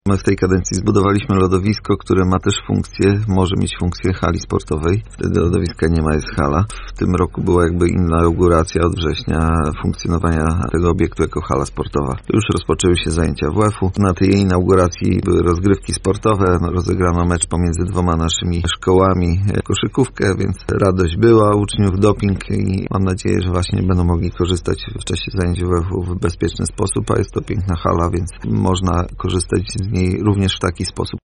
My w tej kadencji zbudowaliśmy lodowisko, które ma też może mieć funkcję hali sportowej. Wtedy lodowiska nie ma, jest hala. W tym roku była jakby inauguracja od września funkcjonowania tego obiektu jako hala sportowa. Już rozpoczęły się zajęcia WF-u. Na tej inauguracji były rozgrywki sportowe. Rozegrano mecz pomiędzy dwoma naszymi szkołami, koszykówkę, więc radość była uczniów, doping i mam nadzieję, że właśnie będą mogli korzystać w czasie zajęć WF-u w bezpieczny sposób, a jest to piękna hala, więc można korzystać z niej również w taki sposób.